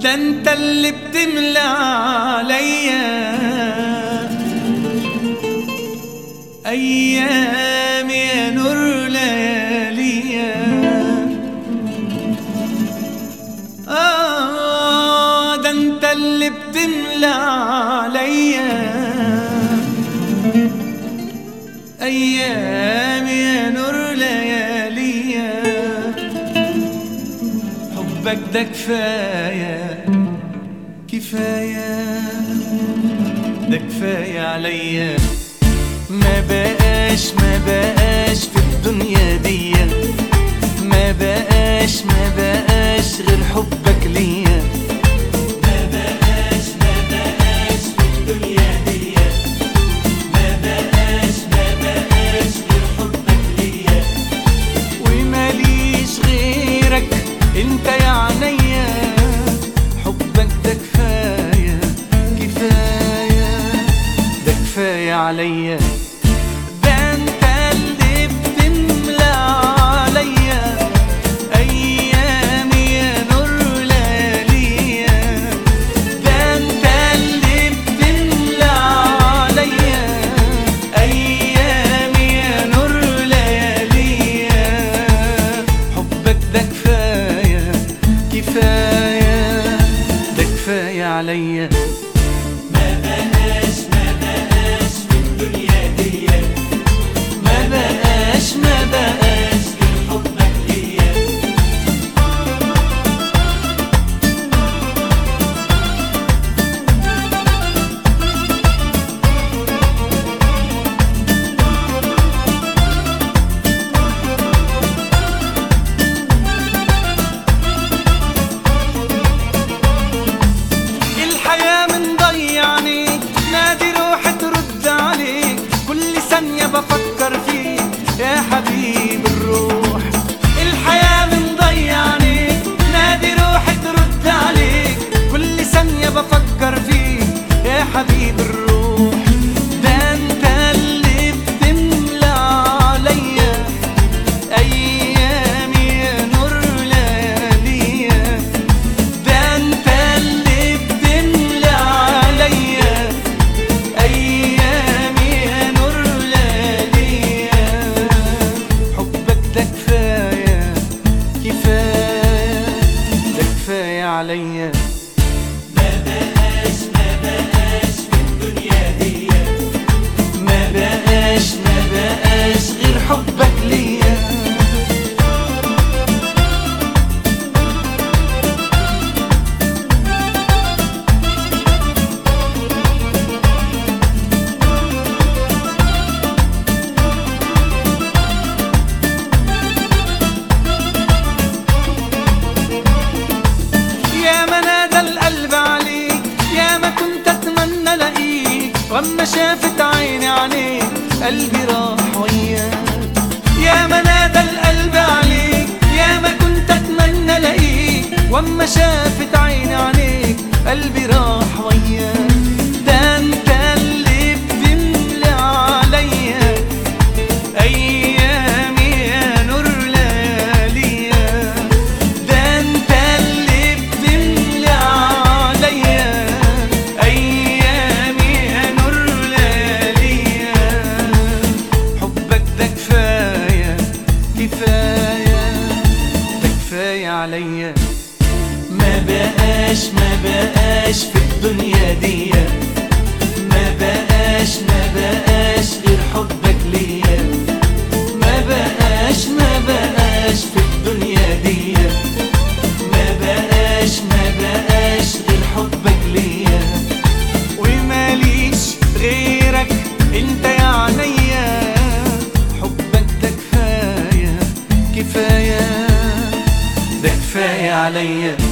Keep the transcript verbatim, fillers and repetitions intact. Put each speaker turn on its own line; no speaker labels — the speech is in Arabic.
ده انت اللي بتملى عليا ايام يا نور لياليا. آه ده انت اللي بتملى عليا ايام يا نور لياليا. حبك ده كفايه كفايه ده كفايه عليا. ما بقاش ما بقاش في الدنيا دي، ما بقاش ما بقاش غير حبك ليا. ما بقاش ما بقاش في الدنيا دي، ما بقاش ما بقاش غير حبك ليا. وماليش غيرك انت يا عينيا. حبك ده كفايه كفايه ده كفايه عليا. عليا ما بقاش ما بقاش في الدنيا دي، ما بقاش ما بقاش غير حبك ليا. بفكر فيك يا حبيب الروح. الحياة بنضيعني نادي روحي ترد عليك. كل ثانية بفكر فيك يا حبيب الروح. ده انت اللي بتملى عليا ايامي يا نور لياليا. ده انت اللي بتملى عليا ايامي يا نور عليا. ما بقاش ما بقاش في الدنيا دي، ما بقاش ما بقاش غير حبك ليا. واما شافت عيني عليك قلبي راح وياك. يا ما نادى القلب عليك يا ما كنت اتمنى الاقيك. واما شافت عيني عليك قلبي راح وياك. ده انت اللي بتملى عليا ايامي يا نور لياليا. ده انت اللي بتملى عليا ايامي يا نور لياليا. حبك ده كفايه كفايه ده كفايه عليا. ما بقاش ما بقاش في الدنيا دي، ما بقاش ما بقاش غير حبك ليا. ما بقاش ما بقاش في الدنيا دي، ما بقاش ما بقاش غير حبك ليا. وماليش غيرك انت يا عينيا. حبك ده كفايه كفايه ده كفايه عليا.